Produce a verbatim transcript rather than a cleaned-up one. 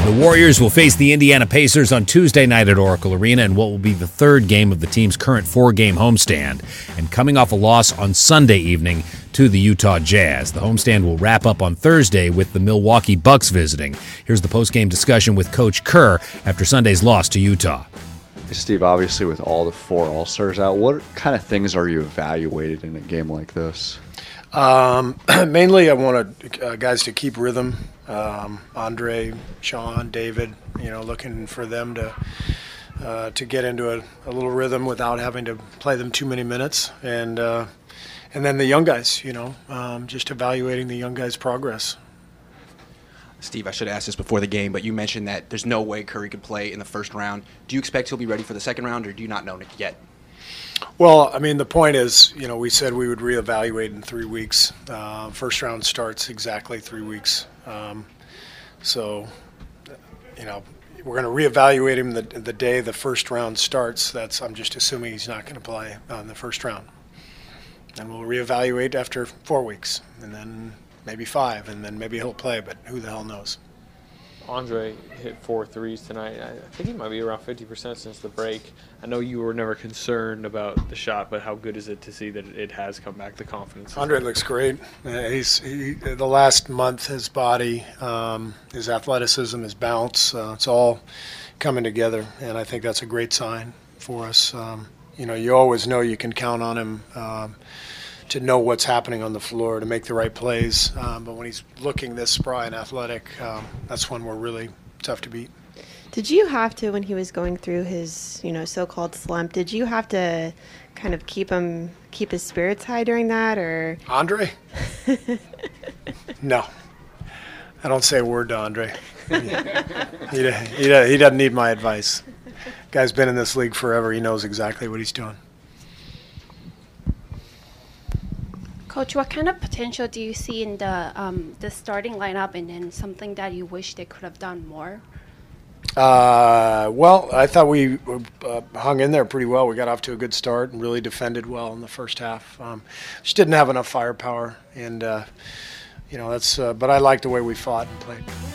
The Warriors will face the Indiana Pacers on Tuesday night at Oracle Arena in what will be the third game of the team's current four-game homestand, and coming off a loss on Sunday evening to the Utah Jazz. The homestand will wrap up on Thursday with the Milwaukee Bucks visiting. Here's the post-game discussion with Coach Kerr after Sunday's loss to Utah. Steve, obviously with all the four All-Stars out, what kind of things are you evaluated in a game like this? Um, mainly I want uh, guys to keep rhythm. Um, Andre, Sean, David, you know, looking for them to uh, to get into a, a little rhythm without having to play them too many minutes. And uh, and then the young guys, you know, um, just evaluating the young guys' progress. Steve, I should have asked this before the game, but you mentioned that there's no way Curry could play in the first round. Do you expect he'll be ready for the second round, or do you not know yet? Well, I mean, the point is, you know, we said we would reevaluate in three weeks. Uh, first round starts exactly three weeks. Um, so, you know, we're going to reevaluate him the, the day the first round starts. That's I'm just assuming he's not going to play on the first round. And we'll reevaluate after four weeks, and then maybe five, and then maybe he'll play, but who the hell knows? Andre hit four threes tonight. I think he might be around fifty percent since the break. I know you were never concerned about the shot, but how good is it to see that it has come back, the confidence? Andre looks great. Uh, he's he, the last month, his body, um, his athleticism, his bounce, uh, it's all coming together, and I think that's a great sign for us. Um, you know, you always know you can count on him um, to know what's happening on the floor, to make the right plays. Um, but when he's looking this spry and athletic, um, that's when we're really tough to beat. Did you have to, when he was going through his, you know, so-called slump, did you have to kind of keep him, keep his spirits high during that, or? Andre? No. I don't say a word to Andre. he, he, he, he doesn't need my advice. Guy's been in this league forever. He knows exactly what he's doing. Coach, what kind of potential do you see in the um, the starting lineup, and then something that you wish they could have done more? Uh, well, I thought we uh, hung in there pretty well. We got off to a good start and really defended well in the first half. Um, just didn't have enough firepower, and uh, you know that's. Uh, but I liked the way we fought and played.